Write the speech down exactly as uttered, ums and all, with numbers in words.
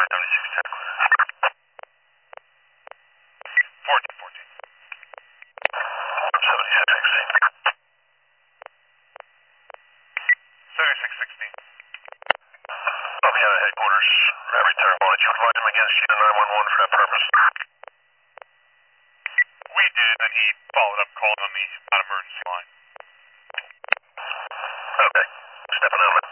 seventy-six ten. fourteen fourteen. seventy-six sixteen. seventy-six sixteen. I'll be out of headquarters. Return. Why don't you advise him against you to nine one one for that purpose? We did, and he followed up calling on the non-emergency line. Okay. Stepping out.